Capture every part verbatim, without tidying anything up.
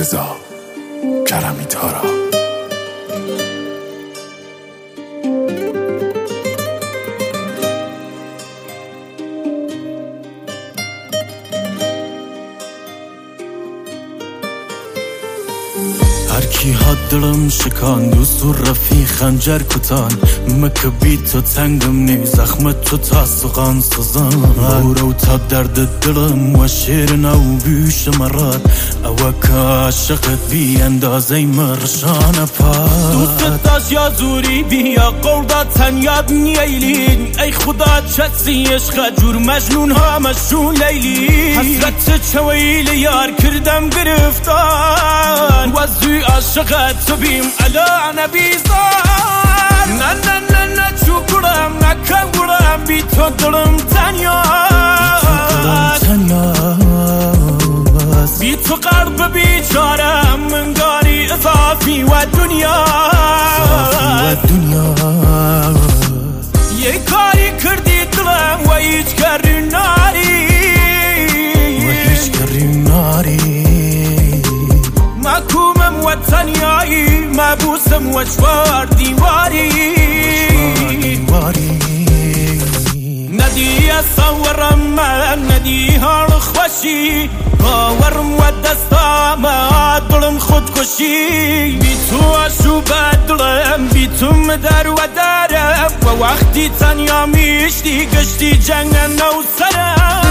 رضا کرمی تارا. هر کی ها دلم شکاند و سور رفی خنجر کتان مکه بی تو تنگم نی زخمت تو تا سقان سزان برو تا درد دلم و شیر نو بیش مرات او که عاشقت بی اندازه مرشان پاد دوست داشت یا زوری بیا قوضا تنیاب نیلین ای خدا چسی عشق جور مجنون ها مشون لیلی حسرت چویل یار کردم گرفتان و زوی عاشقت تو بیم علا نبی زار نه نه نه نه چو گرم نکم گرم بی تو دلم تنیاست بی تو قلب بیچارم منگاری اضافی و دنیا یه کاری کردی دلم و هیچ کاری ناری و هیچ کاری ناری مکومم و تنیایی مبوسم و چوار دیواری ندی اصورم من ندی حال خوشی باورم و دستام دلم خودکشی بی تو اشو بدلم بی تو مدر و درم و وقتی تنیا میشتی گشتی جنگ نو سرم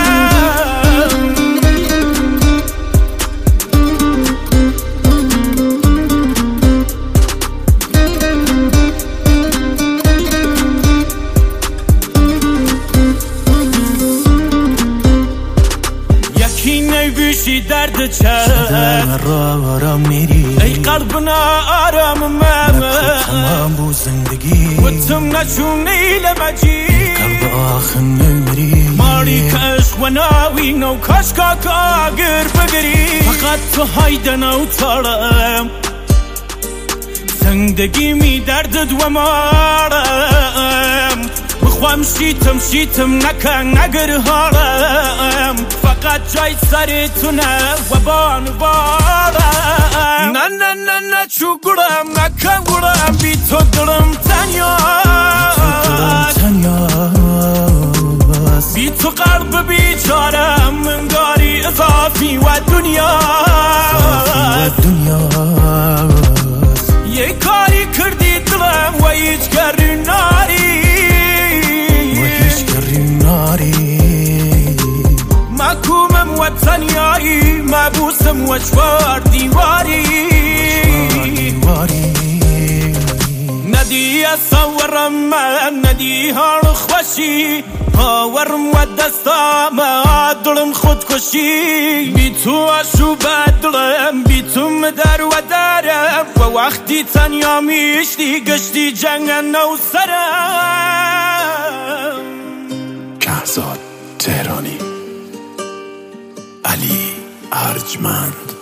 بیشی درد چند را میری ای قلبنا آرام من تمام بو زندگی و تم نشونی لمجی قلب آخر نمیری ماری کش و ناوی نو کش کاکا اگر بگری فقط تو هایدن او تارم زندگی می دردد و مارم بخوام شیتم شیتم نکن نگر هارم فقط جای سر تو نه و بان بارم نه نه نه نه چو گرم نکن گرم بی تو دلم تنیاست بی تو قلب بیچارم منگاری اضافی و دنیا یه کاری کردی دلم و هیچ کاری ناری مکومم و تنیایی مبوسم و چوار دیواری ندی اصورم من ندی حال خوشی باورم و دستام دلم خودکشی بی تو اشو بدلم بی تو مدر و درم و وقتی تنیا میشتی گشتی جنگ نو سرم. کهزاد تهرانی، علی ارجمند.